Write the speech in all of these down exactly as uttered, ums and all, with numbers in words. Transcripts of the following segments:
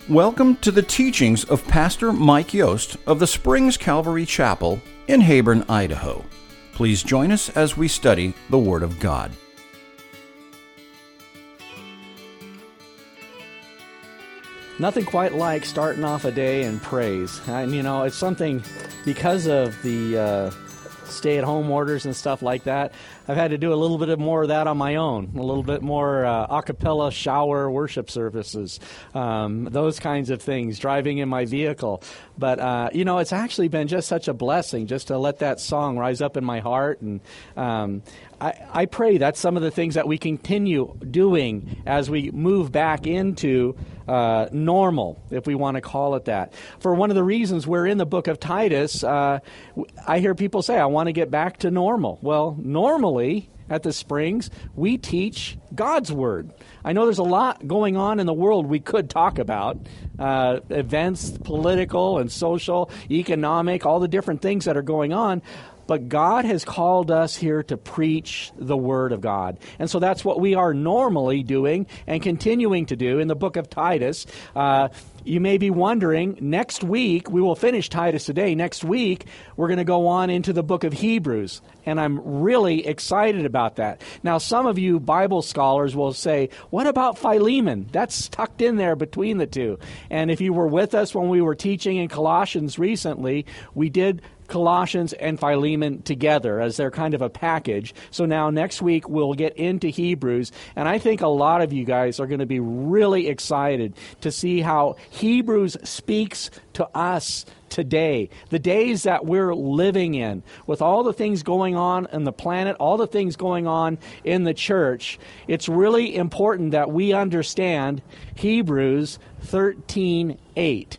Welcome to the teachings of Pastor Mike Yost of the Springs Calvary Chapel in Hayborn, Idaho. Please join us as we study the Word of God. Nothing quite like starting off a day in praise. And, you know, it's something because of the uh, stay-at-home orders and stuff like that. I've had to do a little bit more of that on my own, a little bit more uh, a cappella shower worship services, um, those kinds of things, driving in my vehicle. But, uh, you know, it's actually been just such a blessing just to let that song rise up in my heart. And um, I, I pray that's some of the things that we continue doing as we move back into uh, normal, if we want to call it that. For one of the reasons we're in the book of Titus, uh, I hear people say, I want to get back to normal. Well, normally, at the Springs, we teach God's Word. I know there's a lot going on in the world we could talk about, uh, events, political and social, economic, all the different things that are going on. But God has called us here to preach the Word of God. And so that's what we are normally doing and continuing to do in the book of Titus. Uh, you may be wondering, next week, we will finish Titus today. Next week, we're going to go on into the book of Hebrews. And I'm really excited about that. Now, some of you Bible scholars will say, what about Philemon? That's tucked in there between the two. And if you were with us when we were teaching in Colossians recently, we did Colossians and Philemon together as they're kind of a package. So now next week we'll get into Hebrews, and I think a lot of you guys are going to be really excited to see how Hebrews speaks to us today, the days that we're living in, with all the things going on in the planet, all the things going on in the church. It's really important that we understand Hebrews thirteen eight.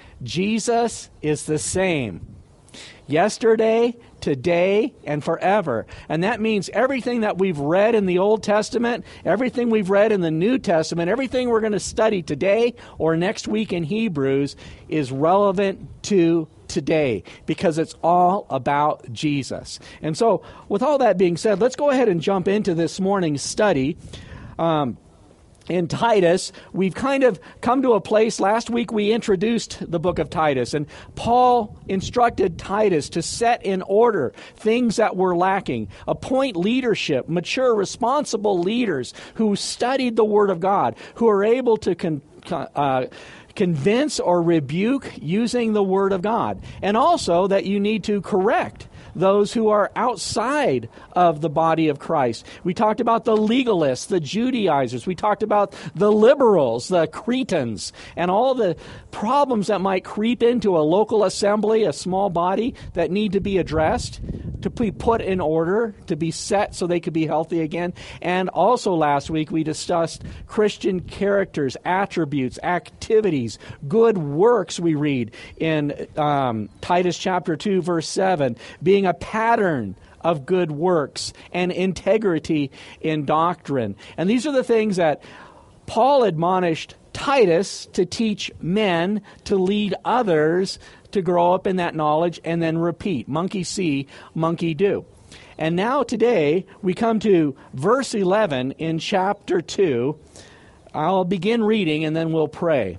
Jesus is the same yesterday, today, and forever. And that means everything that we've read in the Old Testament, everything we've read in the New Testament, everything we're going to study today or next week in Hebrews is relevant to today because it's all about Jesus. And so, with all that being said, let's go ahead and jump into this morning's study. Um, In Titus, we've kind of come to a place. Last week we introduced the book of Titus, and Paul instructed Titus to set in order things that were lacking, appoint leadership, mature, responsible leaders who studied the Word of God, who are able to con- uh, convince or rebuke using the Word of God, and also that you need to correct those who are outside of the body of Christ. We talked about the legalists, the Judaizers. We talked about the liberals, the Cretans, and all the problems that might creep into a local assembly, a small body that need to be addressed, to be put in order, to be set so they could be healthy again. And also last week we discussed Christian characters, attributes, activities, good works we read in um, Titus chapter two, verse seven, being a pattern of good works and integrity in doctrine. And these are the things that Paul admonished Titus to teach men to lead others to grow up in that knowledge and then repeat. Monkey see, monkey do. And now today we come to verse eleven in chapter two. I'll begin reading and then we'll pray.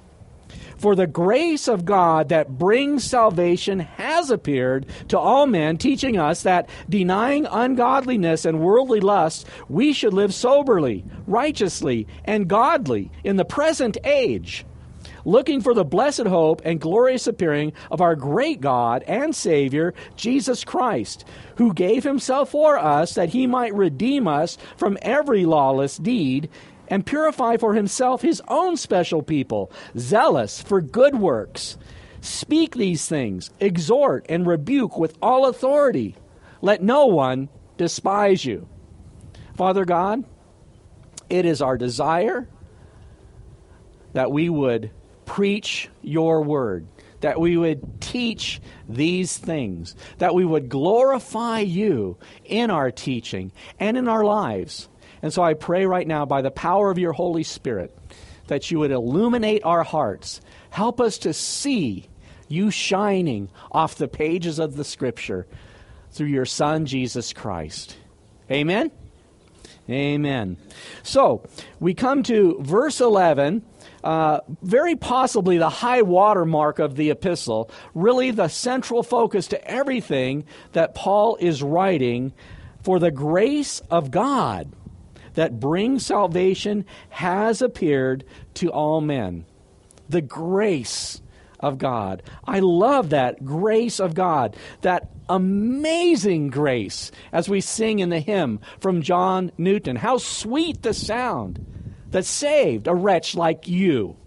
For the grace of God that brings salvation has appeared to all men, teaching us that, denying ungodliness and worldly lusts, we should live soberly, righteously, and godly in the present age, looking for the blessed hope and glorious appearing of our great God and Savior, Jesus Christ, who gave himself for us that he might redeem us from every lawless deed and purify for himself his own special people, zealous for good works. Speak these things, exhort and rebuke with all authority. Let no one despise you. Father God, it is our desire that we would preach your word, that we would teach these things, that we would glorify you in our teaching and in our lives. And so I pray right now by the power of your Holy Spirit that you would illuminate our hearts. Help us to see you shining off the pages of the Scripture through your Son, Jesus Christ. Amen? Amen. So, we come to verse eleven, uh, very possibly the high water mark of the epistle, really the central focus to everything that Paul is writing. For the grace of God that brings salvation has appeared to all men. The grace of God. I love that grace of God, that amazing grace, as we sing in the hymn from John Newton. How sweet the sound that saved a wretch like you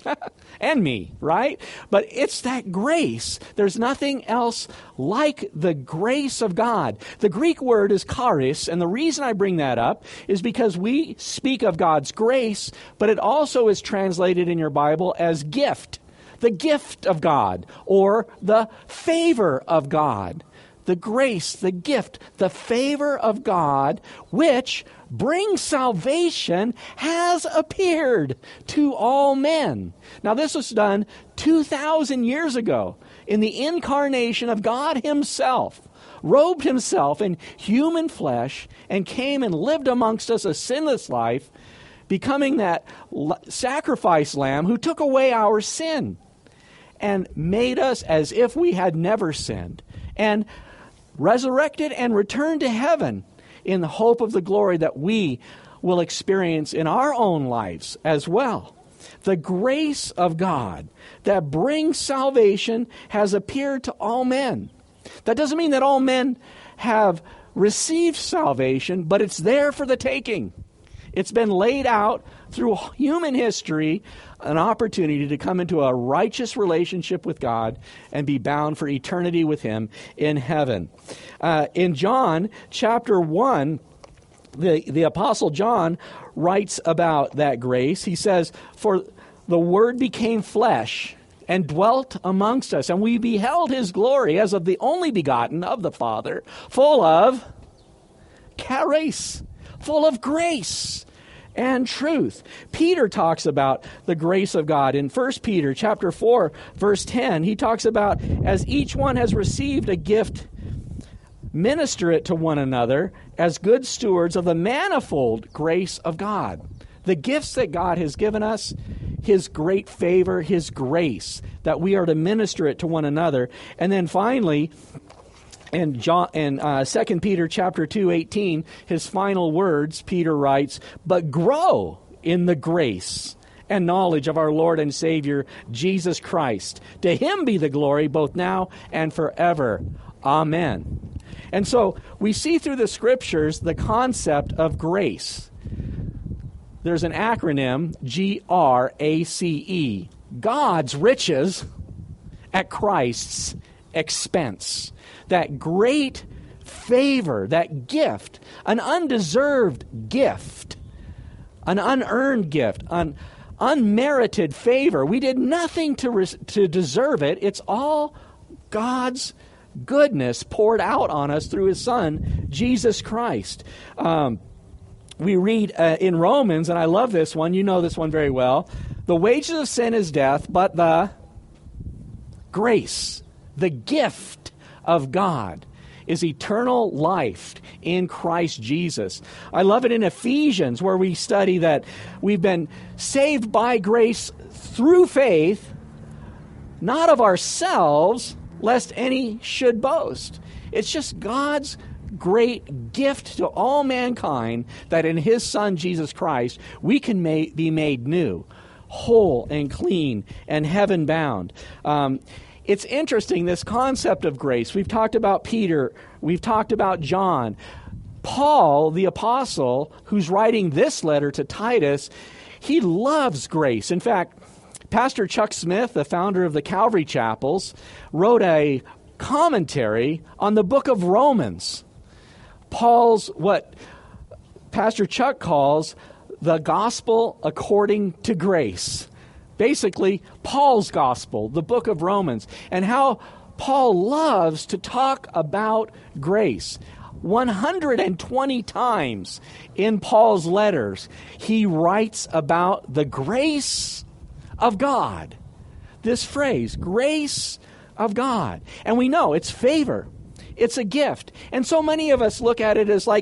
and me, right? But it's that grace. There's nothing else like the grace of God. The Greek word is charis, and the reason I bring that up is because we speak of God's grace, but it also is translated in your Bible as gift. The gift of God, or the favor of God. The grace, the gift, the favor of God, which brings salvation, has appeared to all men. Now, this was done two thousand years ago in the incarnation of God himself, robed himself in human flesh, and came and lived amongst us a sinless life, becoming that sacrifice lamb who took away our sin and made us as if we had never sinned, and resurrected and returned to heaven in the hope of the glory that we will experience in our own lives as well. The grace of God that brings salvation has appeared to all men. That doesn't mean that all men have received salvation, but it's there for the taking. It's been laid out through human history, an opportunity to come into a righteous relationship with God and be bound for eternity with him in heaven. Uh, in John chapter one, the, the Apostle John writes about that grace. He says, "For the Word became flesh and dwelt amongst us, and we beheld his glory as of the only begotten of the Father, full of charis," full of grace and truth. Peter talks about the grace of God in First Peter chapter four, verse ten. He talks about, as each one has received a gift, minister it to one another as good stewards of the manifold grace of God. The gifts that God has given us, his great favor, his grace, that we are to minister it to one another. And then finally, in John, in uh, Second Peter chapter two, eighteen, his final words, Peter writes, "But grow in the grace and knowledge of our Lord and Savior, Jesus Christ. To him be the glory both now and forever. Amen." And so we see through the scriptures the concept of grace. There's an acronym, G R A C E, God's riches at Christ's expense. That great favor, that gift, an undeserved gift, an unearned gift, an unmerited favor. We did nothing to res- to deserve it. It's all God's goodness poured out on us through his Son, Jesus Christ. Um, we read uh, in Romans, and I love this one. You know this one very well. "The wages of sin is death, but the grace, the gift of God is eternal life in Christ Jesus." I love it in Ephesians, where we study that we've been saved by grace through faith, not of ourselves, lest any should boast. It's just God's great gift to all mankind that in his Son, Jesus Christ, we can ma- be made new, whole and clean and heaven-bound. Um, It's interesting, this concept of grace. We've talked about Peter. We've talked about John. Paul, the apostle, who's writing this letter to Titus, he loves grace. In fact, Pastor Chuck Smith, the founder of the Calvary Chapels, wrote a commentary on the book of Romans. Paul's, what Pastor Chuck calls the gospel according to grace. Basically, Paul's gospel, the book of Romans, and how Paul loves to talk about grace. one hundred twenty times in Paul's letters, he writes about the grace of God. This phrase, grace of God. And we know it's favor. It's a gift. And so many of us look at it as like,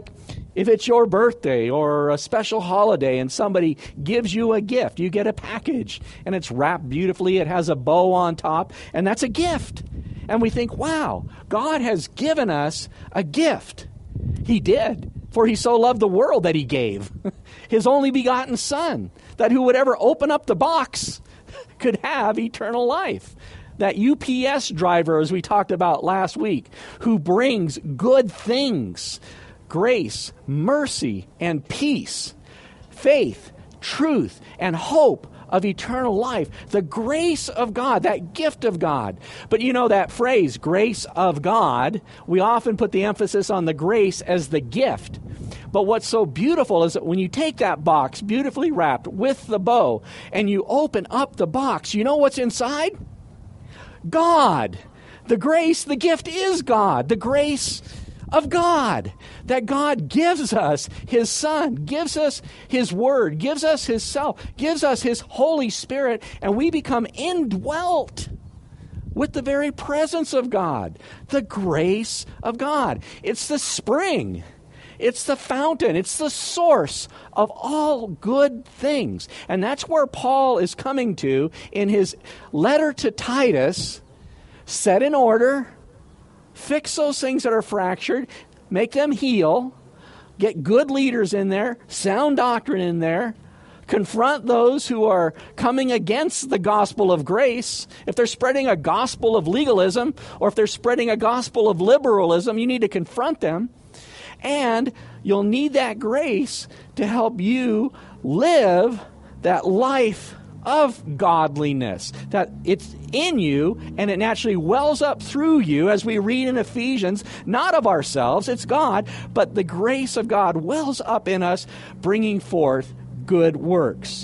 If it's your birthday or a special holiday and somebody gives you a gift, you get a package and it's wrapped beautifully, it has a bow on top, and that's a gift. And we think, wow, God has given us a gift. He did, for he so loved the world that he gave his only begotten Son, that who would ever open up the box could have eternal life. That U P S driver, as we talked about last week, who brings good things, grace, mercy, and peace, faith, truth, and hope of eternal life. The grace of God, that gift of God. But you know that phrase, grace of God, we often put the emphasis on the grace as the gift. But what's so beautiful is that when you take that box, beautifully wrapped with the bow, and you open up the box, you know what's inside? God. The grace, the gift is God. The grace of God, that God gives us his Son, gives us his Word, gives us his self, gives us his Holy Spirit, and we become indwelt with the very presence of God, the grace of God. It's the spring. It's the fountain. It's the source of all good things. And that's where Paul is coming to in his letter to Titus. Set in order, fix those things that are fractured, make them heal, get good leaders in there, sound doctrine in there, confront those who are coming against the gospel of grace. If they're spreading a gospel of legalism, or if they're spreading a gospel of liberalism, you need to confront them. And you'll need that grace to help you live that life of godliness, that it's in you and it naturally wells up through you, as we read in Ephesians, not of ourselves, it's God, but the grace of God wells up in us, bringing forth good works.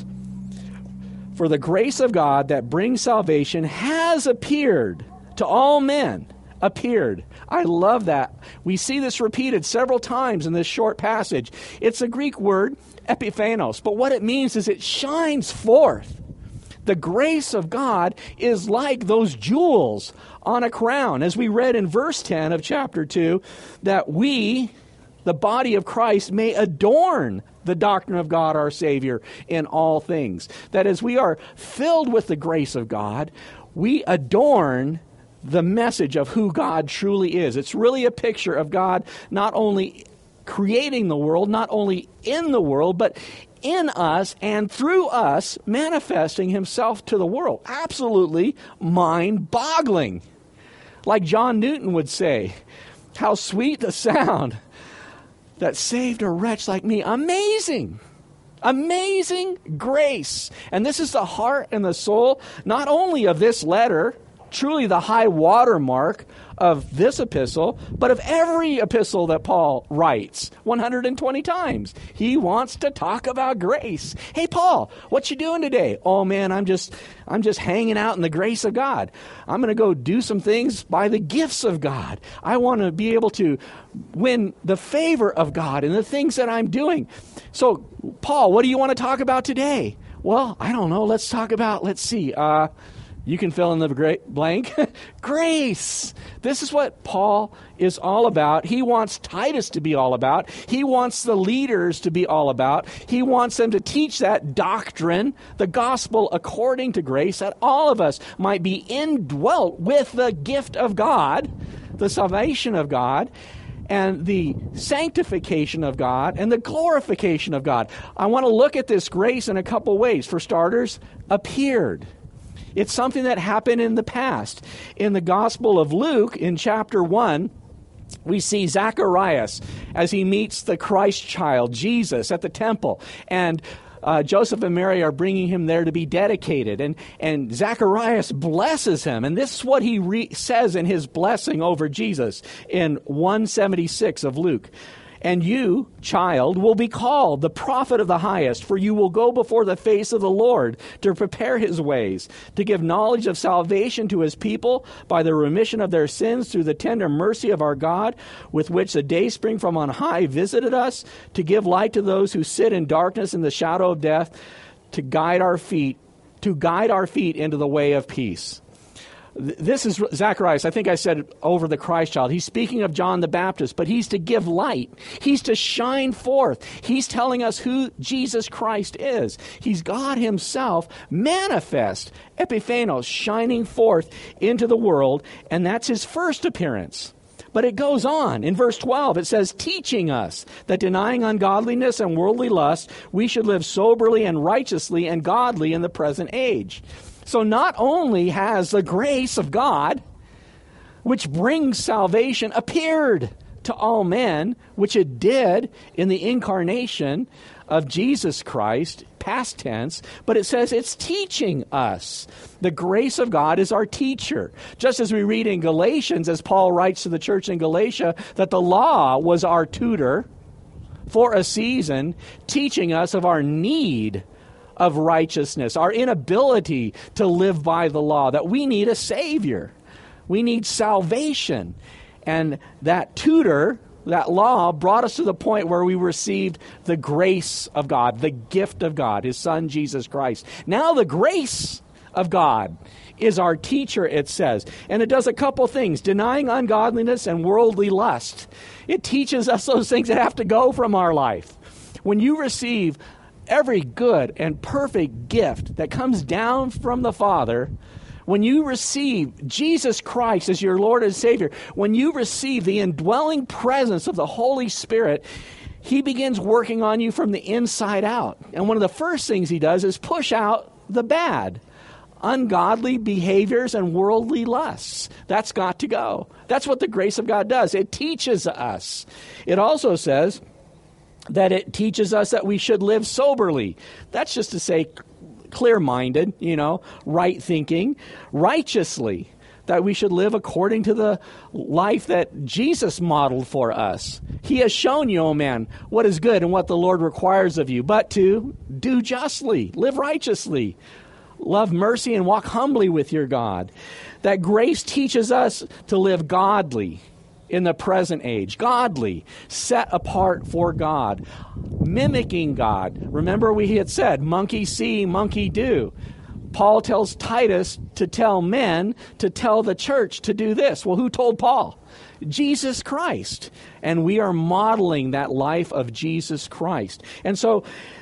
For the grace of God that brings salvation has appeared to all men. Appeared. I love that. We see this repeated several times in this short passage. It's a Greek word, epiphanos, but what it means is it shines forth. The grace of God is like those jewels on a crown, as we read in verse ten of chapter two, that we, the body of Christ, may adorn the doctrine of God our Savior in all things. That as we are filled with the grace of God, we adorn the message of who God truly is. It's really a picture of God not only creating the world, not only in the world, but in us and through us manifesting himself to the world. Absolutely mind-boggling. Like John Newton would say, how sweet the sound that saved a wretch like me. Amazing. Amazing grace. And this is the heart and the soul, not only of this letter, truly the high watermark of this epistle, but of every epistle that Paul writes, one hundred twenty times. He wants to talk about grace. Hey, Paul, what you doing today? Oh man, I'm just I'm just hanging out in the grace of God. I'm going to go do some things by the gifts of God. I want to be able to win the favor of God in the things that I'm doing. So, Paul, what do you want to talk about today? Well, I don't know. Let's talk about, let's see, uh, you can fill in the great blank. Grace. This is what Paul is all about. He wants Titus to be all about. He wants the leaders to be all about. He wants them to teach that doctrine, the gospel according to grace, that all of us might be indwelt with the gift of God, the salvation of God, and the sanctification of God, and the glorification of God. I want to look at this grace in a couple ways. For starters, appeared. It's something that happened in the past. In the Gospel of Luke, in chapter one, we see Zacharias as he meets the Christ child, Jesus, at the temple. And uh, Joseph and Mary are bringing him there to be dedicated. And, and Zacharias blesses him. And this is what he re- says in his blessing over Jesus in one seventy-six of Luke. And you, child, will be called the prophet of the highest, for you will go before the face of the Lord to prepare his ways, to give knowledge of salvation to his people by the remission of their sins through the tender mercy of our God, with which the dayspring from on high visited us, to give light to those who sit in darkness and the shadow of death, to guide our feet, to guide our feet into the way of peace. This is Zacharias. I think I said over the Christ child. He's speaking of John the Baptist, but he's to give light. He's to shine forth. He's telling us who Jesus Christ is. He's God himself, manifest, epiphanos, shining forth into the world, and that's his first appearance. But it goes on. In verse twelve, it says, teaching us that denying ungodliness and worldly lust, we should live soberly and righteously and godly in the present age. So not only has the grace of God, which brings salvation, appeared to all men, which it did in the incarnation of Jesus Christ, past tense, but it says it's teaching us. The grace of God is our teacher. Just as we read in Galatians, as Paul writes to the church in Galatia, that the law was our tutor for a season, teaching us of our need of righteousness, our inability to live by the law, that we need a Savior. We need salvation. And that tutor, that law, brought us to the point where we received the grace of God, the gift of God, his Son, Jesus Christ. Now the grace of God is our teacher, it says. And it does a couple things. Denying ungodliness and worldly lust. It teaches us those things that have to go from our life. When you receive every good and perfect gift that comes down from the Father, when you receive Jesus Christ as your Lord and Savior, when you receive the indwelling presence of the Holy Spirit, he begins working on you from the inside out. And one of the first things he does is push out the bad, ungodly behaviors and worldly lusts. That's got to go. That's what the grace of God does. It teaches us. It also says that it teaches us that we should live soberly. That's just to say clear-minded, you know, right thinking, righteously, that we should live according to the life that Jesus modeled for us. He has shown you, O man, what is good and what the Lord requires of you, but to do justly, live righteously, love mercy, and walk humbly with your God. That grace teaches us to live godly in the present age, godly, set apart for God, mimicking God. Remember we had said, monkey see, monkey do. Paul tells Titus to tell men, to tell the church to do this. Well, who told Paul? Jesus Christ. And we are modeling that life of Jesus Christ. And so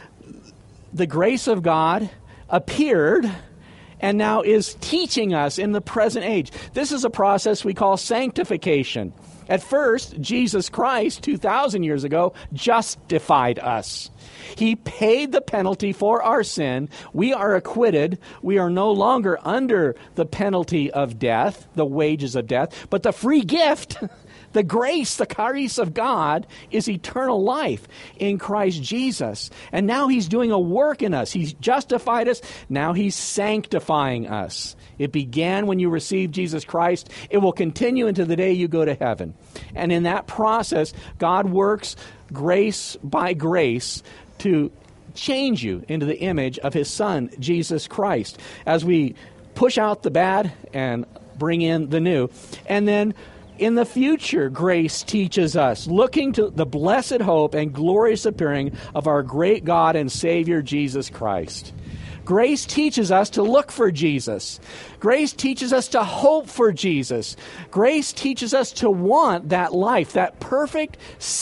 the grace of God appeared and now is teaching us in the present age. This is a process we call sanctification. At first, Jesus Christ, two thousand years ago, justified us. He paid the penalty for our sin. We are acquitted. We are no longer under the penalty of death, the wages of death, but the free gift, the grace, the charis of God is eternal life in Christ Jesus. And now he's doing a work in us. He's justified us. Now he's sanctifying us. It began when you received Jesus Christ. It will continue into the day you go to heaven. And in that process, God works grace by grace to change you into the image of his Son, Jesus Christ, as we push out the bad and bring in the new. And then in the future, grace teaches us, looking to the blessed hope and glorious appearing of our great God and Savior, Jesus Christ. Grace teaches us to look for Jesus. Grace teaches us to hope for Jesus. Grace teaches us to want that life, that perfect,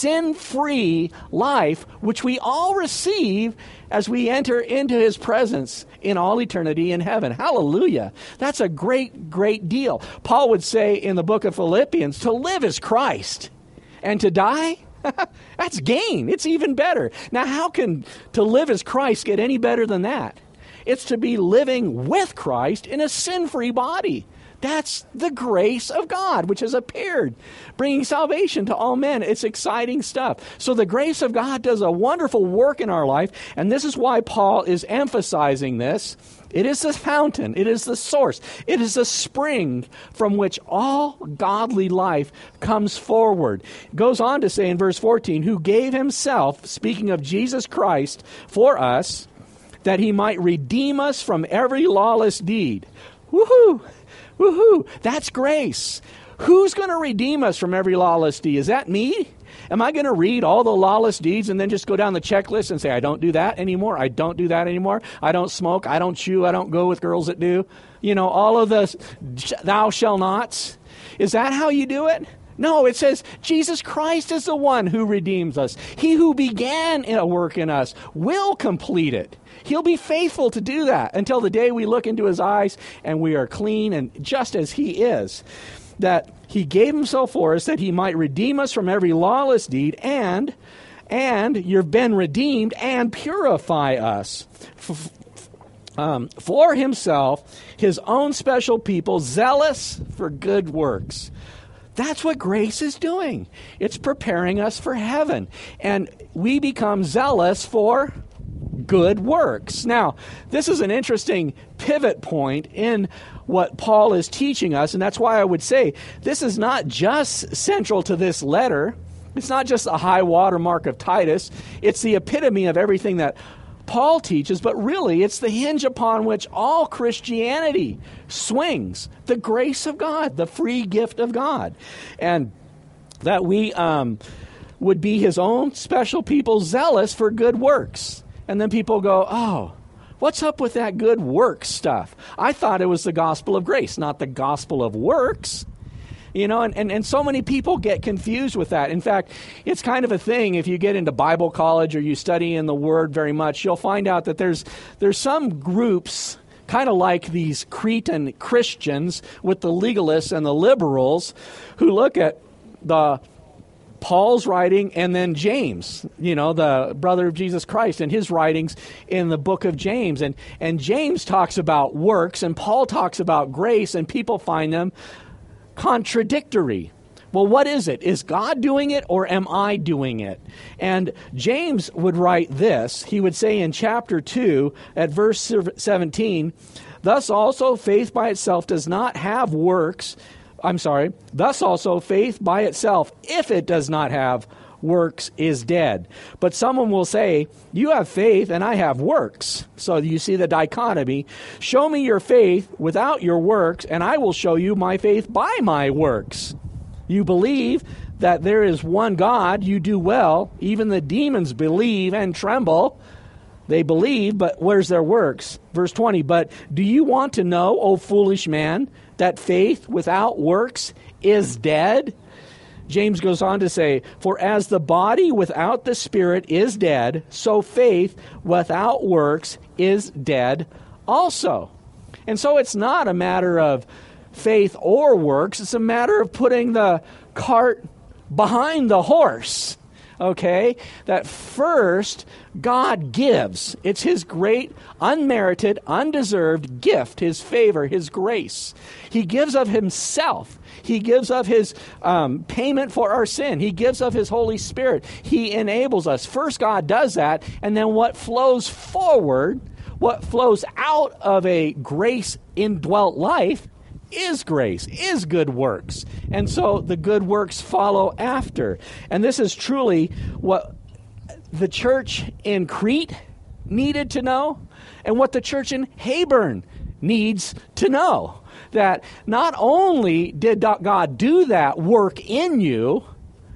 sin-free life, which we all receive as we enter into his presence in all eternity in heaven. Hallelujah. That's a great, great deal. Paul would say in the book of Philippians, to live is Christ, and to die, that's gain. It's even better. Now, how can to live as Christ get any better than that? It's to be living with Christ in a sin-free body. That's the grace of God, which has appeared, bringing salvation to all men. It's exciting stuff. So the grace of God does a wonderful work in our life, and this is why Paul is emphasizing this. It is the fountain. It is the source. It is the spring from which all godly life comes forward. It goes on to say in verse fourteen, who gave himself, speaking of Jesus Christ, for us, that he might redeem us from every lawless deed. Woohoo! Woohoo! That's grace. Who's going to redeem us from every lawless deed? Is that me? Am I going to read all the lawless deeds and then just go down the checklist and say, I don't do that anymore, I don't do that anymore, I don't smoke, I don't chew, I don't go with girls that do? You know, all of the thou shall nots. Is that how you do it? No, it says Jesus Christ is the one who redeems us. He who began a work in us will complete it. He'll be faithful to do that until the day we look into his eyes and we are clean and just as he is. That he gave himself for us that he might redeem us from every lawless deed and, and you've been redeemed and purify us. F- Um, for himself, his own special people, zealous for good works. That's what grace is doing. It's preparing us for heaven. And we become zealous for good works. Now, this is an interesting pivot point in what Paul is teaching us, and that's why I would say this is not just central to this letter. It's not just a high watermark of Titus. It's the epitome of everything that Paul teaches, but really it's the hinge upon which all Christianity swings. The grace of God, the free gift of God. And that we um, would be his own special people, zealous for good works. And then people go, oh, what's up with that good works stuff? I thought it was the gospel of grace, not the gospel of works. You know, and, and, and so many people get confused with that. In fact, it's kind of a thing if you get into Bible college or you study in the Word very much, you'll find out that there's there's some groups, kind of like these Cretan Christians with the legalists and the liberals, who look at the Paul's writing and then James, you know, the brother of Jesus Christ, and his writings in the book of James. And, and James talks about works and Paul talks about grace, and people find them contradictory. Well, what is it? Is God doing it or am I doing it? And James would write this. He would say in chapter two at verse seventeen, thus also faith by itself does not have works. I'm sorry. Thus also faith by itself, if it does not have works, is dead. But someone will say, you have faith and I have works. So you see the dichotomy. Show me your faith without your works, and I will show you my faith by my works. You believe that there is one God, you do well. Even the demons believe and tremble. They believe, but where's their works? Verse twenty, but do you want to know, O foolish man, that faith without works is dead? James goes on to say, for as the body without the spirit is dead, so faith without works is dead also. And so it's not a matter of faith or works. It's a matter of putting the cart behind the horse. Okay? That first, God gives. It's his great, unmerited, undeserved gift, his favor, his grace. He gives of himself. He gives of his um, payment for our sin. He gives of his Holy Spirit. He enables us. First, God does that, and then what flows forward, what flows out of a grace-indwelt life is grace, is good works. And so the good works follow after. And this is truly what the church in Crete needed to know and what the church in Hebron needs to know. That not only did God do that work in you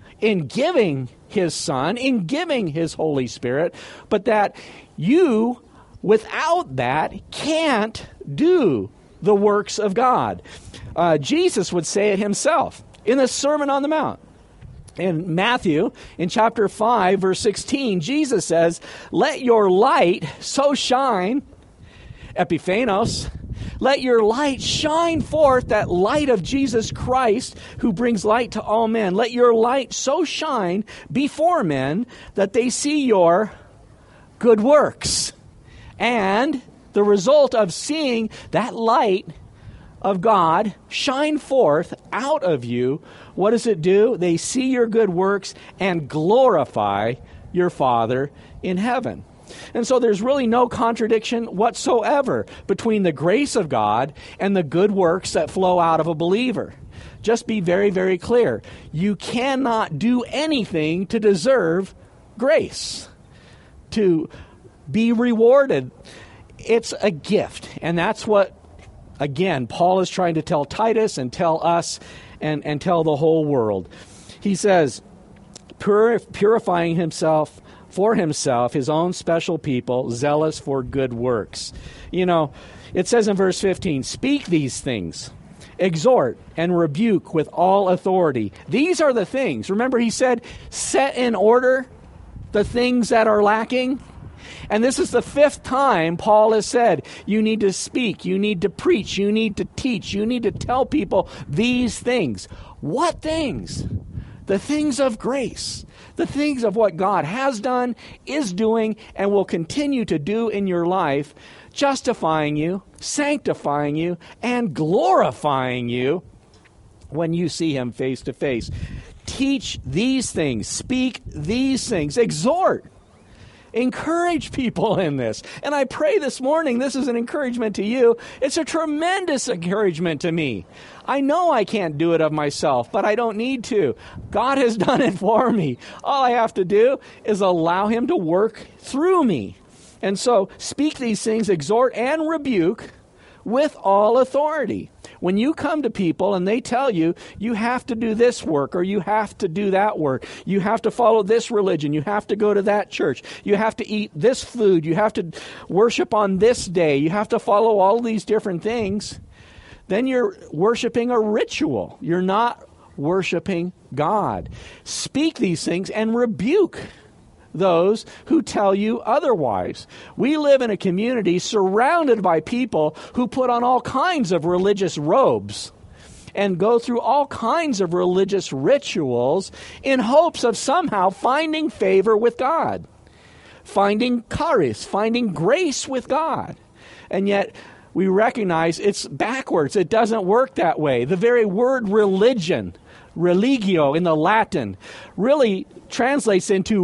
in giving his Son, in giving his Holy Spirit, but that you, without that, can't do the works of God. Uh, Jesus would say it himself in the Sermon on the Mount. In Matthew, in chapter five, verse sixteen, Jesus says, let your light so shine, epiphanos, let your light shine forth, that light of Jesus Christ, who brings light to all men. Let your light so shine before men that they see your good works. And the result of seeing that light of God shine forth out of you, what does it do? They see your good works and glorify your Father in heaven. And so there's really no contradiction whatsoever between the grace of God and the good works that flow out of a believer. Just be very, very clear. You cannot do anything to deserve grace, to be rewarded. It's a gift. And that's what, again, Paul is trying to tell Titus and tell us and, and tell the whole world. He says, pur- purifying himself for himself, his own special people, zealous for good works. You know, it says in verse fifteen, speak these things, exhort and rebuke with all authority. These are the things. Remember, he said, set in order the things that are lacking. And this is the fifth time Paul has said, you need to speak, you need to preach, you need to teach, you need to tell people these things. What things? The things of grace, the things of what God has done, is doing, and will continue to do in your life, justifying you, sanctifying you, and glorifying you when you see him face to face. Teach these things, speak these things, exhort. Encourage people in this. And I pray this morning this is an encouragement to you. It's a tremendous encouragement to me. I know I can't do it of myself, but I don't need to. God has done it for me. All I have to do is allow him to work through me. And so speak these things, exhort and rebuke with all authority. When you come to people and they tell you, you have to do this work or you have to do that work, you have to follow this religion, you have to go to that church, you have to eat this food, you have to worship on this day, you have to follow all these different things, then you're worshiping a ritual. You're not worshiping God. Speak these things and rebuke those who tell you otherwise. We live in a community surrounded by people who put on all kinds of religious robes and go through all kinds of religious rituals in hopes of somehow finding favor with God, finding charis, finding grace with God. And yet we recognize it's backwards. It doesn't work that way. The very word religion, religio in the Latin, really translates into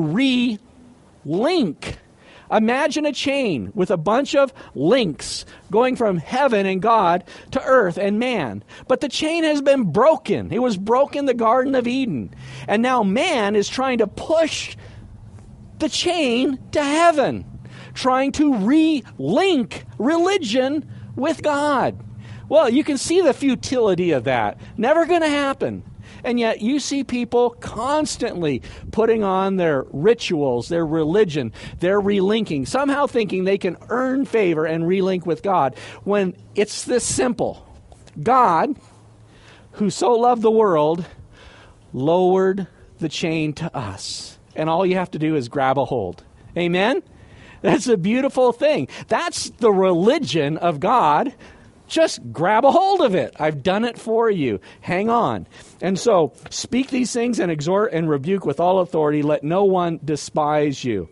re-link. Imagine a chain with a bunch of links going from heaven and God to earth and man. But the chain has been broken. It was broken in the Garden of Eden. And now man is trying to push the chain to heaven, trying to re-link religion with God. Well, you can see the futility of that. Never going to happen. And yet you see people constantly putting on their rituals, their religion, their relinking, somehow thinking they can earn favor and relink with God, when it's this simple. God, who so loved the world, lowered the chain to us. And all you have to do is grab a hold. Amen? That's a beautiful thing. That's the religion of God. Just grab a hold of it. I've done it for you. Hang on. And so, speak these things and exhort and rebuke with all authority. Let no one despise you.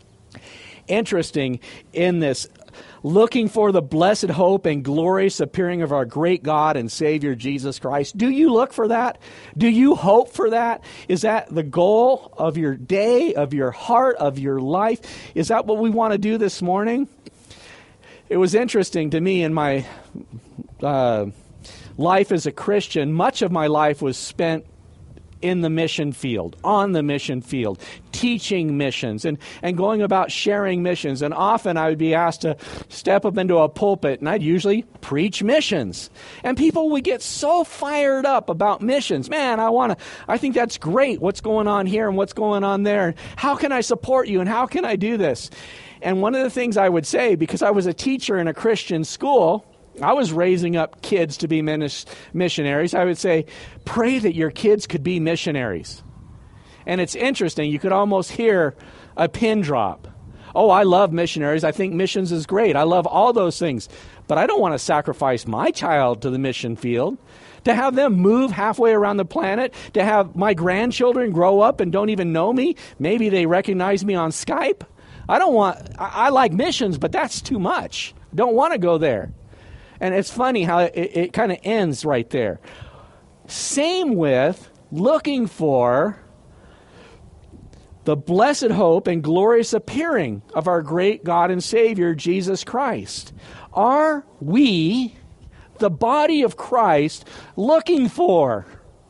Interesting in this, looking for the blessed hope and glorious appearing of our great God and Savior Jesus Christ. Do you look for that? Do you hope for that? Is that the goal of your day, of your heart, of your life? Is that what we want to do this morning? It was interesting to me in my uh, life as a Christian. Much of my life was spent in the mission field, on the mission field, teaching missions and, and going about sharing missions. And often I would be asked to step up into a pulpit, and I'd usually preach missions. And people would get so fired up about missions. Man, I want to, I think that's great, what's going on here and what's going on there. How can I support you and how can I do this? And one of the things I would say, because I was a teacher in a Christian school, I was raising up kids to be missionaries. I would say, pray that your kids could be missionaries. And it's interesting. You could almost hear a pin drop. Oh, I love missionaries. I think missions is great. I love all those things. But I don't want to sacrifice my child to the mission field. To have them move halfway around the planet, to have my grandchildren grow up and don't even know me. Maybe they recognize me on Skype. I don't want, I, I like missions, but that's too much. Don't want to go there. And it's funny how it, it kind of ends right there. Same with looking for the blessed hope and glorious appearing of our great God and Savior, Jesus Christ. Are we, the body of Christ, looking for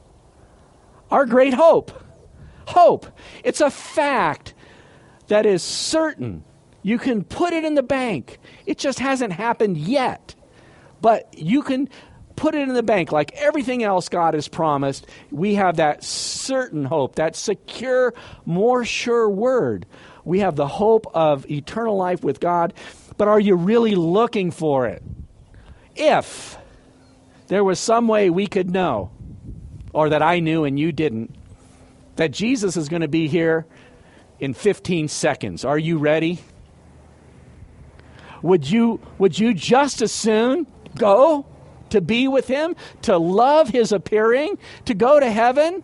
our great hope? Hope. It's a fact that is certain. You can put it in the bank. It just hasn't happened yet. But you can put it in the bank like everything else God has promised. We have that certain hope, that secure, more sure word. We have the hope of eternal life with God, but are you really looking for it? If there was some way we could know, or that I knew and you didn't, that Jesus is going to be here in fifteen seconds, are you ready? Would you, would you just as soon go to be with him, to love his appearing, to go to heaven?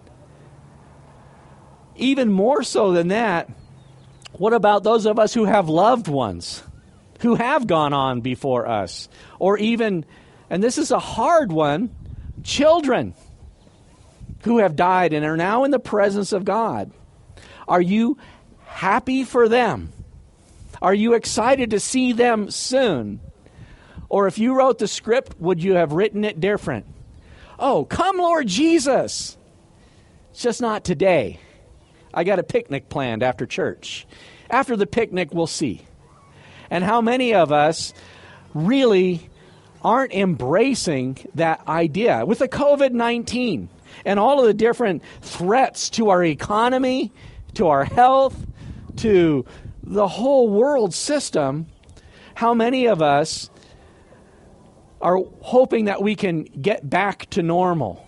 Even more so than that, what about those of us who have loved ones, who have gone on before us? Or even, and this is a hard one, children who have died and are now in the presence of God. Are you happy for them? Are you excited to see them soon? Or if you wrote the script, would you have written it different? Oh, come Lord Jesus. It's just not today. I got a picnic planned after church. After the picnic, we'll see. And how many of us really aren't embracing that idea? With the covid nineteen and all of the different threats to our economy, to our health, to the whole world system, how many of us are hoping that we can get back to normal?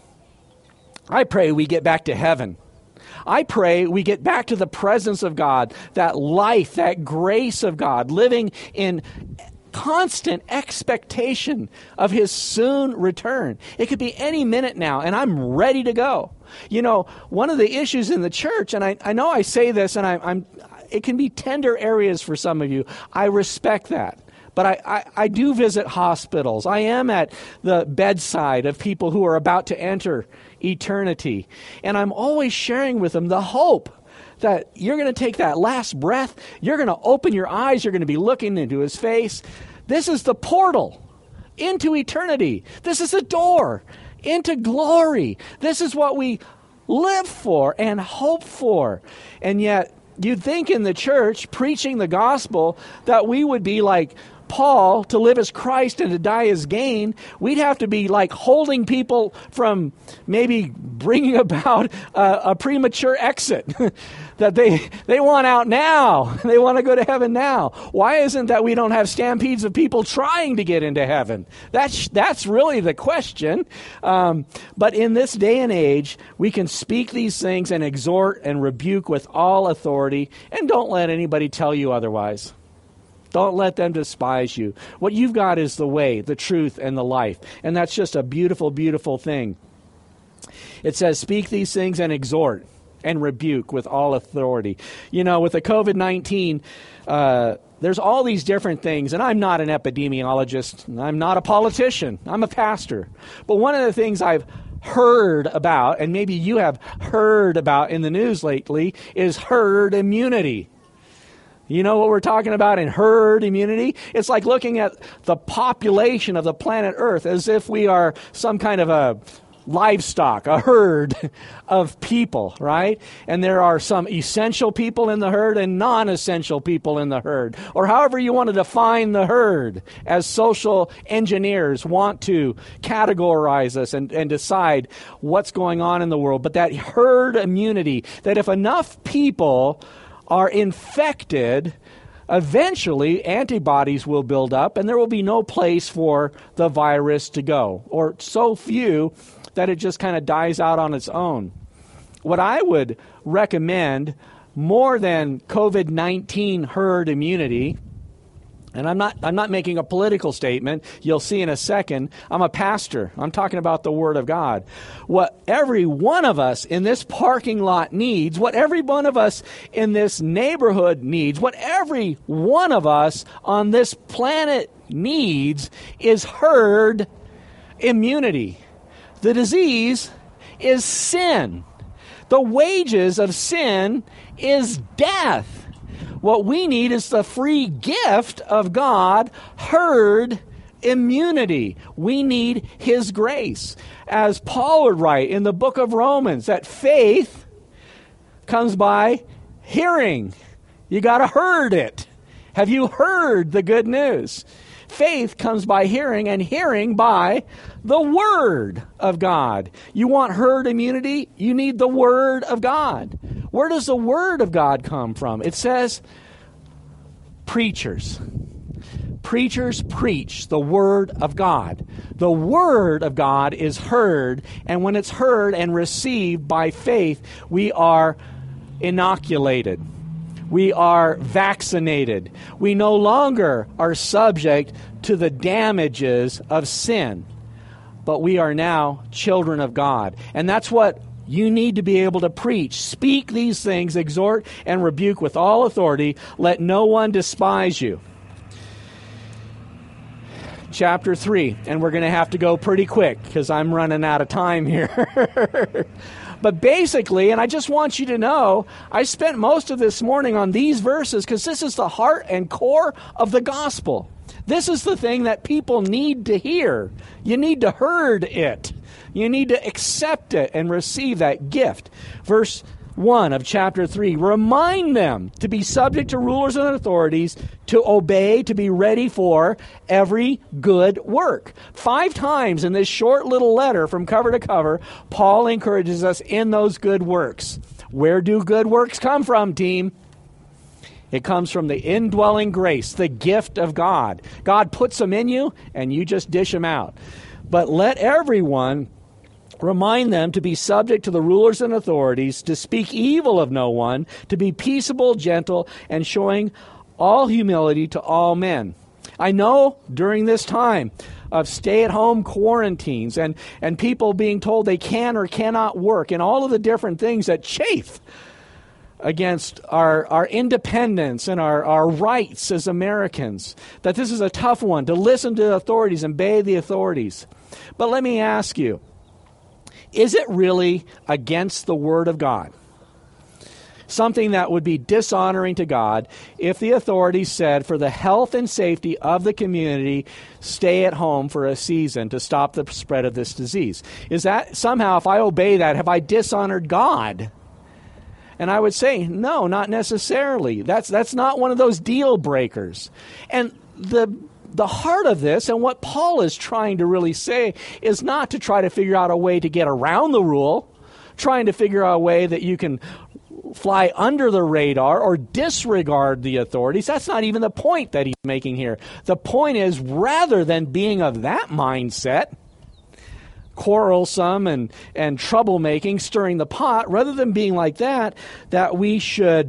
I pray we get back to heaven. I pray we get back to the presence of God, that life, that grace of God, living in constant expectation of his soon return. It could be any minute now, and I'm ready to go. You know, one of the issues in the church, and I, I know I say this, and I, I'm, it can be tender areas for some of you. I respect that. But I, I, I do visit hospitals. I am at the bedside of people who are about to enter eternity. And I'm always sharing with them the hope that you're going to take that last breath. You're going to open your eyes. You're going to be looking into his face. This is the portal into eternity. This is the door into glory. This is what we live for and hope for. And yet, you'd think in the church, preaching the gospel, that we would be like Paul, to live as Christ and to die as gain. We'd have to be like holding people from maybe bringing about a, a premature exit, that they they want out now. They want to go to heaven now. Why isn't that we don't have stampedes of people trying to get into heaven? That's, that's really the question. Um, but in this day and age, we can speak these things and exhort and rebuke with all authority, and don't let anybody tell you otherwise. Don't let them despise you. What you've got is the way, the truth, and the life. And that's just a beautiful, beautiful thing. It says, speak these things and exhort and rebuke with all authority. You know, with the covid nineteen, uh, there's all these different things. And I'm not an epidemiologist. I'm not a politician. I'm a pastor. But one of the things I've heard about, and maybe you have heard about in the news lately, is herd immunity. You know what we're talking about in herd immunity? It's like looking at the population of the planet Earth as if we are some kind of a livestock, a herd of people, right? And there are some essential people in the herd and non-essential people in the herd, or however you want to define the herd, as social engineers want to categorize us and, and decide what's going on in the world. But that herd immunity, that if enough people are infected, eventually antibodies will build up and there will be no place for the virus to go, or so few that it just kind of dies out on its own. What I would recommend, more than covid nineteen herd immunity, and I'm not I'm not making a political statement. You'll see in a second. I'm a pastor. I'm talking about the Word of God. What every one of us in this parking lot needs, what every one of us in this neighborhood needs, what every one of us on this planet needs is herd immunity. The disease is sin. The wages of sin is death. What we need is the free gift of God, herd immunity. We need His grace. As Paul would write in the book of Romans, that faith comes by hearing. You got to herd it. Have you heard the good news? Faith comes by hearing, and hearing by the Word of God. You want herd immunity? You need the Word of God. Where does the Word of God come from? It says, preachers. Preachers preach the Word of God. The Word of God is heard, and when it's heard and received by faith, we are inoculated. We are vaccinated. We no longer are subject to the damages of sin, but we are now children of God. And that's what you need to be able to preach. Speak these things, exhort and rebuke with all authority. Let no one despise you. Chapter three, and we're going to have to go pretty quick because I'm running out of time here. But basically, and I just want you to know, I spent most of this morning on these verses because this is the heart and core of the gospel. This is the thing that people need to hear. You need to herd it. You need to accept it and receive that gift. Verse one of chapter three, remind them to be subject to rulers and authorities, to obey, to be ready for every good work. Five times in this short little letter from cover to cover, Paul encourages us in those good works. Where do good works come from, team? It comes from the indwelling grace, the gift of God. God puts them in you, and you just dish them out. But let everyone remind them to be subject to the rulers and authorities, to speak evil of no one, to be peaceable, gentle, and showing all humility to all men. I know during this time of stay-at-home quarantines and, and people being told they can or cannot work and all of the different things that chafe against our, our independence and our, our rights as Americans, that this is a tough one, to listen to the authorities and obey the authorities. But let me ask you, is it really against the Word of God? Something that would be dishonoring to God if the authorities said, for the health and safety of the community, stay at home for a season to stop the spread of this disease. Is that somehow, if I obey that, have I dishonored God? And I would say, no, not necessarily. That's that's not one of those deal breakers. And the The heart of this, and what Paul is trying to really say, is not to try to figure out a way to get around the rule, trying to figure out a way that you can fly under the radar or disregard the authorities. That's not even the point that he's making here. The point is, rather than being of that mindset, quarrelsome and, and troublemaking, stirring the pot, rather than being like that, that we should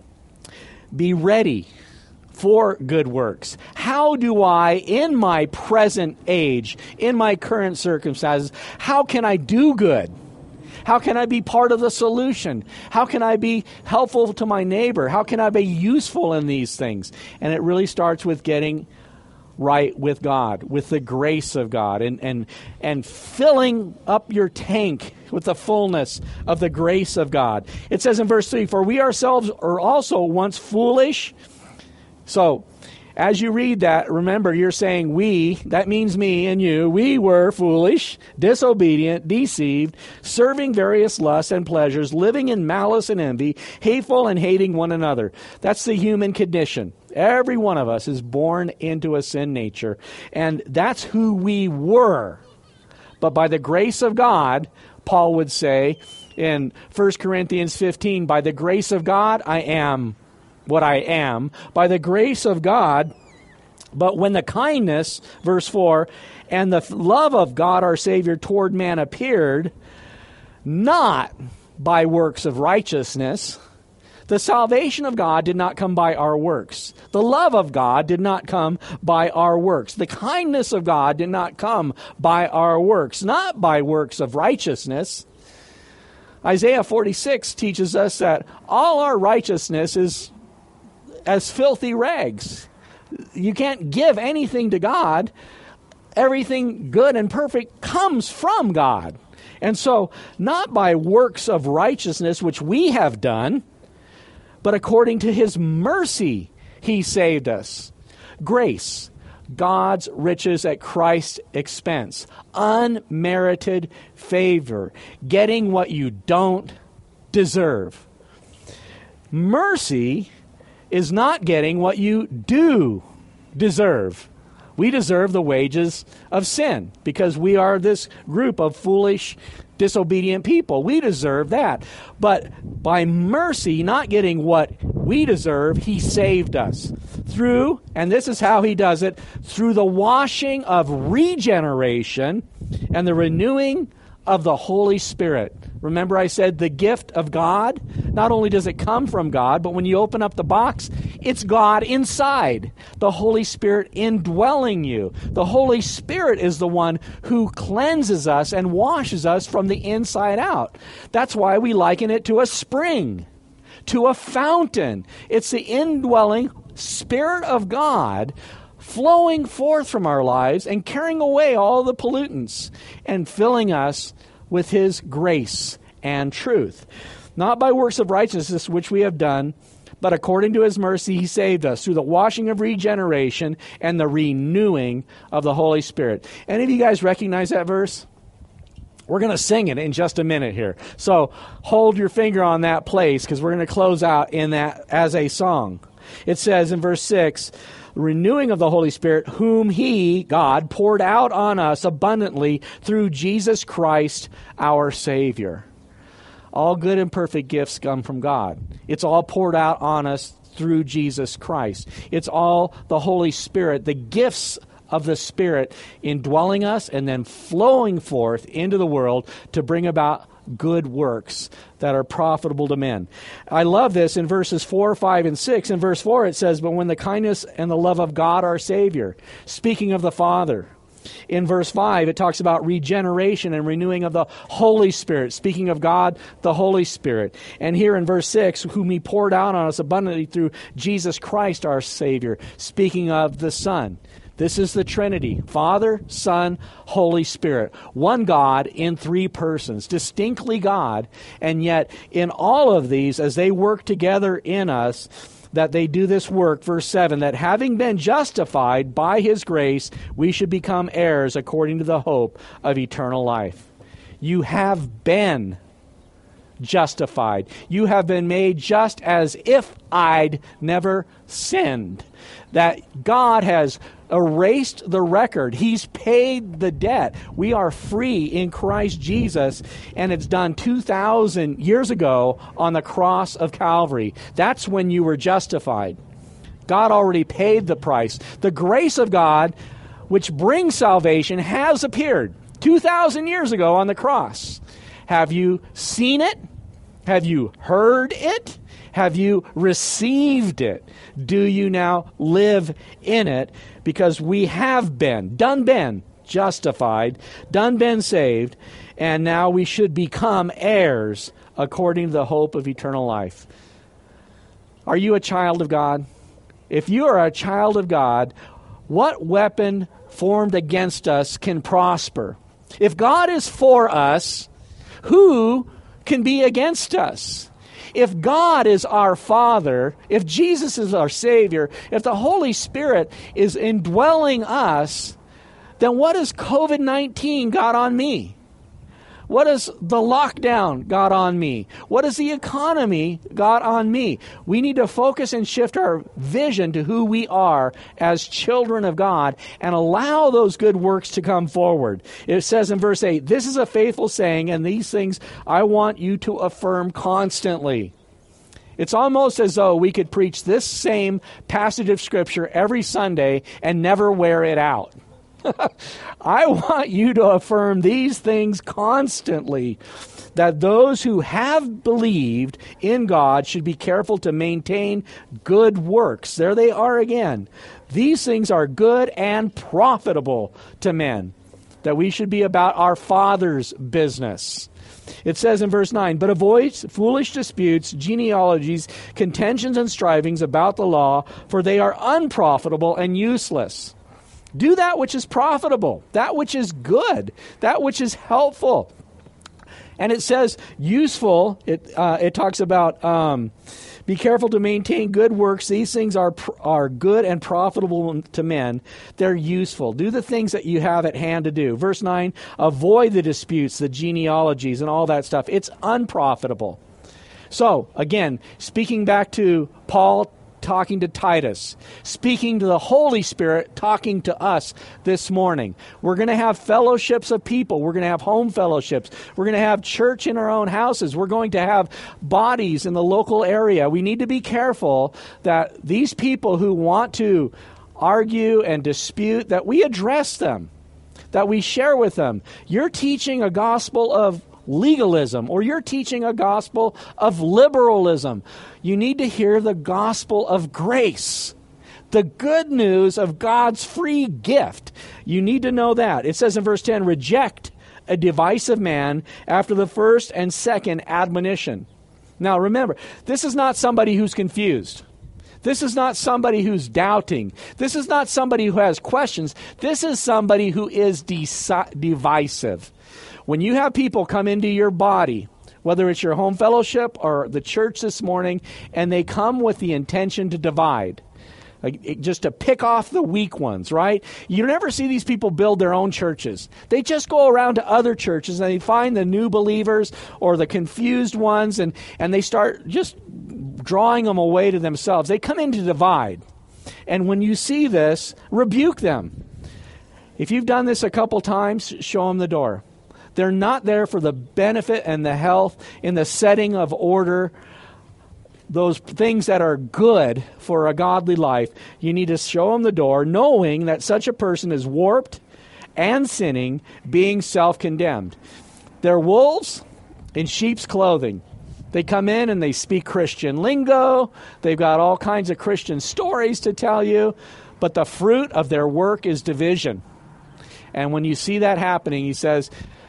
be ready for good works. How do I, in my present age, in my current circumstances, how can I do good? How can I be part of the solution? How can I be helpful to my neighbor? How can I be useful in these things? And it really starts with getting right with God, with the grace of God, and, and, and filling up your tank with the fullness of the grace of God. It says in verse three, for we ourselves are also once foolish. So, as you read that, remember, you're saying we, that means me and you, we were foolish, disobedient, deceived, serving various lusts and pleasures, living in malice and envy, hateful and hating one another. That's the human condition. Every one of us is born into a sin nature, and that's who we were. But by the grace of God, Paul would say in First Corinthians fifteen, by the grace of God, I am what I am, by the grace of God. But when the kindness, verse four, and the love of God our Savior toward man appeared, not by works of righteousness, the salvation of God did not come by our works. The love of God did not come by our works. The kindness of God did not come by our works, not by works of righteousness. Isaiah forty-six teaches us that all our righteousness is as filthy rags. You can't give anything to God. Everything good and perfect comes from God. And so, not by works of righteousness which we have done, but according to His mercy, He saved us. Grace, God's riches at Christ's expense. Unmerited favor. Getting what you don't deserve. Mercy is not getting what you do deserve. We deserve the wages of sin because we are this group of foolish, disobedient people. We deserve that. But by mercy, not getting what we deserve, he saved us through, and this is how he does it, through the washing of regeneration and the renewing of the Holy Spirit. Remember I said the gift of God? Not only does it come from God, but when you open up the box, it's God inside. The Holy Spirit indwelling you. The Holy Spirit is the one who cleanses us and washes us from the inside out. That's why we liken it to a spring, to a fountain. It's the indwelling Spirit of God flowing forth from our lives and carrying away all the pollutants and filling us with his grace and truth. Not by works of righteousness which we have done, but according to his mercy he saved us through the washing of regeneration and the renewing of the Holy Spirit. Any of you guys recognize that verse? We're going to sing it in just a minute here. So hold your finger on that place because we're going to close out in that as a song. It says in verse six, renewing of the Holy Spirit, whom he, God, poured out on us abundantly through Jesus Christ, our Savior. All good and perfect gifts come from God. It's all poured out on us through Jesus Christ. It's all the Holy Spirit, the gifts of the Spirit indwelling us and then flowing forth into the world to bring about good works that are profitable to men. I love this in verses four, five, and six. In verse four it says, but when the kindness and the love of God our Savior, speaking of the Father. In verse five it talks about regeneration and renewing of the Holy Spirit, speaking of God, the Holy Spirit. And here in verse six, whom he poured out on us abundantly through Jesus Christ our Savior, speaking of the Son. This is the Trinity, Father, Son, Holy Spirit. One God in three persons, distinctly God, and yet in all of these, as they work together in us, that they do this work, verse seven, that having been justified by his grace, we should become heirs according to the hope of eternal life. You have been justified. You have been made just as if I'd never sinned. That God has erased the record. He's paid the debt. We are free in Christ Jesus, and it's done two thousand years ago on the cross of Calvary. That's when you were justified. God already paid the price. The grace of God, which brings salvation, has appeared two thousand years ago on the cross. Have you seen it? Have you heard it? Have you received it? Do you now live in it? Because we have been, done been, justified, done been saved, and now we should become heirs according to the hope of eternal life. Are you a child of God? If you are a child of God, what weapon formed against us can prosper? If God is for us, who can be against us? If God is our Father, if Jesus is our Savior, if the Holy Spirit is indwelling us, then what has covid nineteen got on me? What has the lockdown got on me? What has the economy got on me? We need to focus and shift our vision to who we are as children of God and allow those good works to come forward. It says in verse eight, this is a faithful saying, and these things I want you to affirm constantly. It's almost as though we could preach this same passage of Scripture every Sunday and never wear it out. I want you to affirm these things constantly, that those who have believed in God should be careful to maintain good works. There they are again. These things are good and profitable to men, that we should be about our Father's business. It says in verse nine, but avoid foolish disputes, genealogies, contentions, and strivings about the law, for they are unprofitable and useless. Do that which is profitable, that which is good, that which is helpful. And it says useful, it uh, it talks about um, be careful to maintain good works. These things are are good and profitable to men. They're useful. Do the things that you have at hand to do. Verse nine, avoid the disputes, the genealogies, and all that stuff. It's unprofitable. So, again, speaking back to Paul talking to Titus, speaking to the Holy Spirit, talking to us this morning. We're going to have fellowships of people. We're going to have home fellowships. We're going to have church in our own houses. We're going to have bodies in the local area. We need to be careful that these people who want to argue and dispute, that we address them, that we share with them. You're teaching a gospel of legalism, or you're teaching a gospel of liberalism. You need to hear the gospel of grace, the good news of God's free gift. You need to know that. It says in verse ten, reject a divisive man after the first and second admonition. Now remember, this is not somebody who's confused. This is not somebody who's doubting. This is not somebody who has questions. This is somebody who is deci- divisive. When you have people come into your body, whether it's your home fellowship or the church this morning, and they come with the intention to divide, like, just to pick off the weak ones, right? You never see these people build their own churches. They just go around to other churches and they find the new believers or the confused ones, and, and they start just drawing them away to themselves. They come in to divide. And when you see this, rebuke them. If you've done this a couple times, show them the door. They're not there for the benefit and the health in the setting of order, those things that are good for a godly life. You need to show them the door, knowing that such a person is warped and sinning, being self-condemned. They're wolves in sheep's clothing. They come in and they speak Christian lingo. They've got all kinds of Christian stories to tell you, but the fruit of their work is division. And when you see that happening, he says,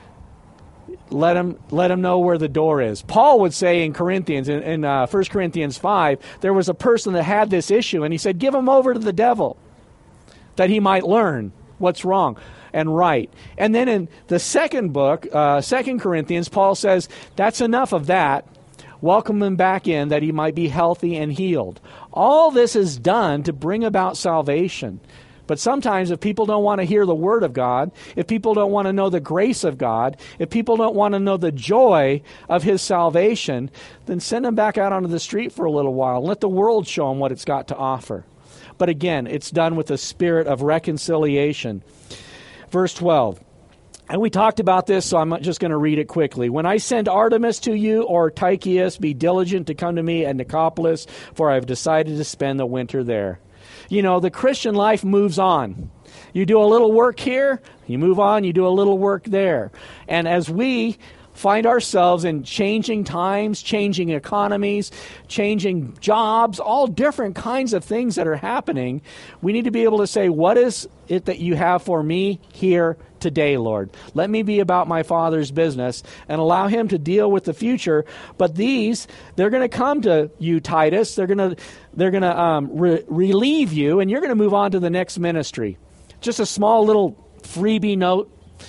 Let him, let him know where the door is. Paul would say in Corinthians, in, in uh, First Corinthians five, there was a person that had this issue, and he said, give him over to the devil, that he might learn what's wrong and right. And then in the second book, uh, Second Corinthians, Paul says, that's enough of that. Welcome him back in, that he might be healthy and healed. All this is done to bring about salvation. But sometimes if people don't want to hear the Word of God, if people don't want to know the grace of God, if people don't want to know the joy of His salvation, then send them back out onto the street for a little while. Let the world show them what it's got to offer. But again, it's done with a spirit of reconciliation. Verse twelve. And we talked about this, so I'm just going to read it quickly. When I send Artemas to you or Tychicus, be diligent to come to me at Nicopolis, for I have decided to spend the winter there. You know, the Christian life moves on. You do a little work here, you move on, you do a little work there. And as we find ourselves in changing times, changing economies, changing jobs, all different kinds of things that are happening, we need to be able to say, what is it that you have for me here today, Lord? Let me be about my Father's business and allow Him to deal with the future. But these, they're going to come to you, Titus. They're going to they're going to um, re- relieve you, and you're going to move on to the next ministry. Just a small little freebie note.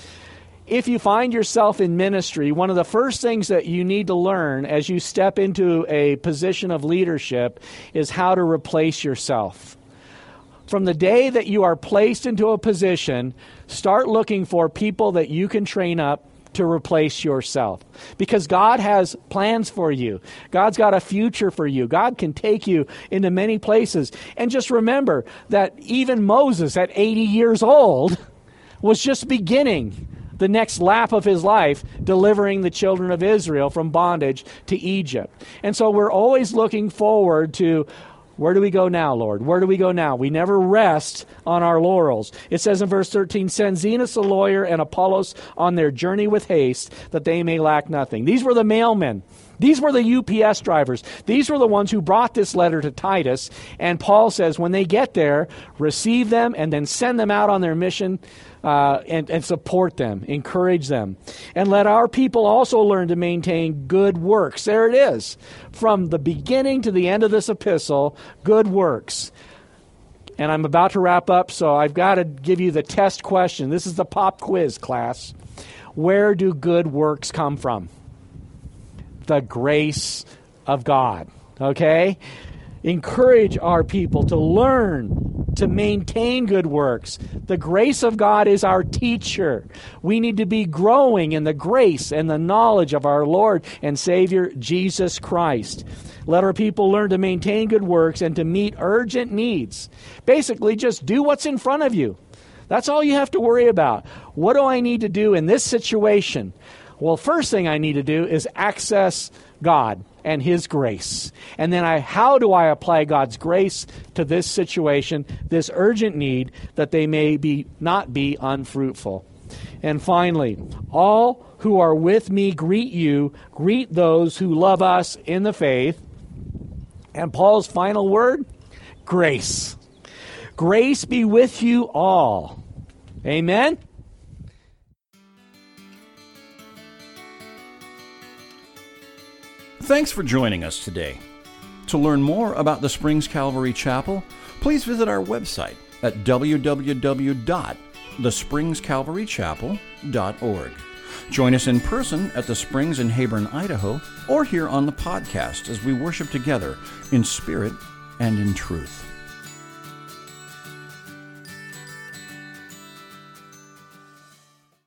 If you find yourself in ministry, one of the first things that you need to learn as you step into a position of leadership is how to replace yourself. From the day that you are placed into a position, start looking for people that you can train up to replace yourself. Because God has plans for you. God's got a future for you. God can take you into many places. And just remember that even Moses at eighty years old was just beginning the next lap of his life, delivering the children of Israel from bondage to Egypt. And so we're always looking forward to, where do we go now, Lord? Where do we go now? We never rest on our laurels. It says in verse thirteen, send Zenas the lawyer and Apollos on their journey with haste, that they may lack nothing. These were the mailmen. These were the U P S drivers. These were the ones who brought this letter to Titus. And Paul says when they get there, receive them and then send them out on their mission uh, and, and support them, encourage them. And let our people also learn to maintain good works. There it is. From the beginning to the end of this epistle, good works. And I'm about to wrap up, so I've got to give you the test question. This is the pop quiz, class. Where do good works come from? The grace of God, okay? Encourage our people to learn to maintain good works. The grace of God is our teacher. We need to be growing in the grace and the knowledge of our Lord and Savior, Jesus Christ. Let our people learn to maintain good works and to meet urgent needs. Basically, just do what's in front of you. That's all you have to worry about. What do I need to do in this situation? Well, first thing I need to do is access God and His grace. And then I, how do I apply God's grace to this situation, this urgent need, that they may be not be unfruitful? And finally, all who are with me greet you, greet those who love us in the faith. And Paul's final word, grace. Grace be with you all. Amen? Thanks for joining us today. To learn more about the Springs Calvary Chapel, please visit our website at w w w dot the springs calvary chapel dot org. Join us in person at the Springs in Heyburn, Idaho, or here on the podcast as we worship together in spirit and in truth.